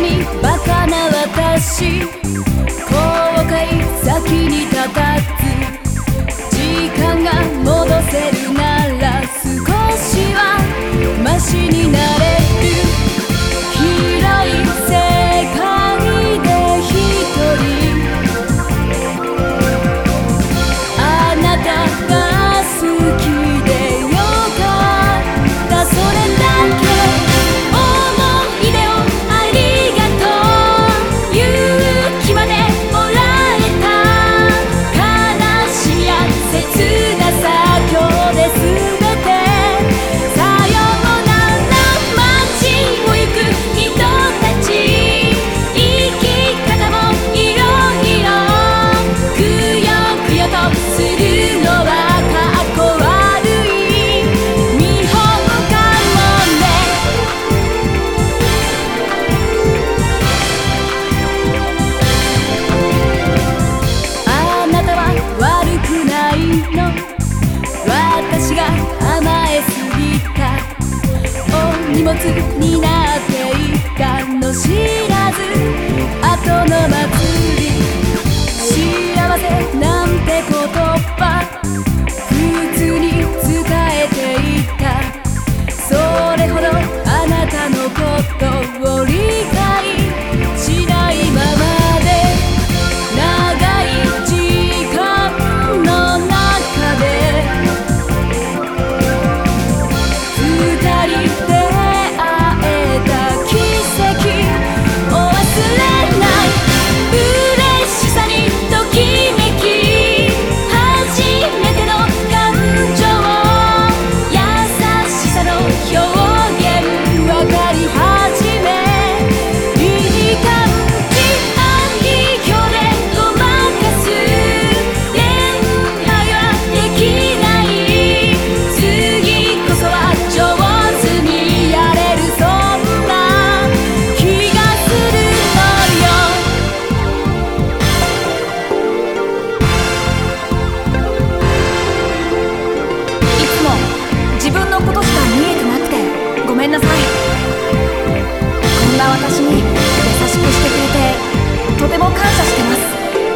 にバカな私、後悔先に立たず、時間が戻せるなら少しはマシになれる。広い世界で一人、あなたが好きでよかった。それだけ思い出をありがとう。勇気までもらえた。悲しみや切なさ今日で全てさようなら。街を行く人たち、生き方もいろいろ、くよくよとするのはかっこ悪い見本かもね。あなたは悪くないの、私が甘えすぎた。お荷物になっていたの知らず、後の祭り、幸せなんて言葉普通に使えていた。それほどあなたのことを理解しないままで、長い時間の中で二人で会えた奇跡を忘れない。嬉しさにときめき、初めての感情、優しさの表現わかり始め、いい感じ、愛嬌でごまかす。恋愛はできない、次こそは上手にやれる、そんな気がするのよ。いつも自分のことしか見えてなくてごめんなさい。こんな私に優しくしてくれてとても感謝してます。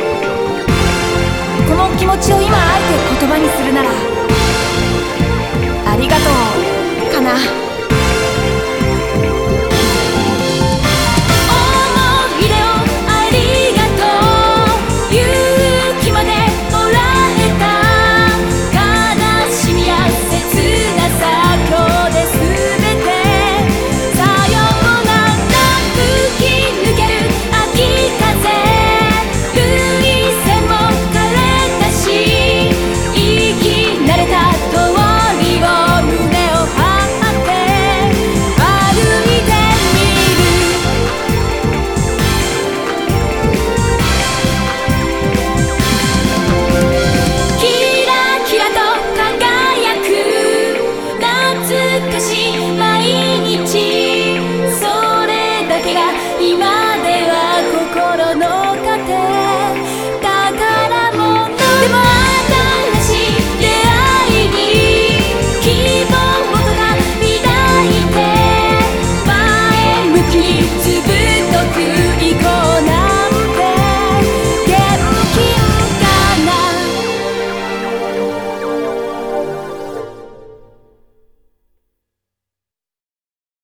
この気持ちを今あえて言葉にするなら、ありがとうかな。思い出をありがとう。勇気までもらえた。悲しみや切なさ今日で全てさようなら。吹き抜ける秋風、涙腺も枯れたし、生き慣れた通りを胸を張って歩いてみる。キラキラと輝く懐かしい毎日、それだけが今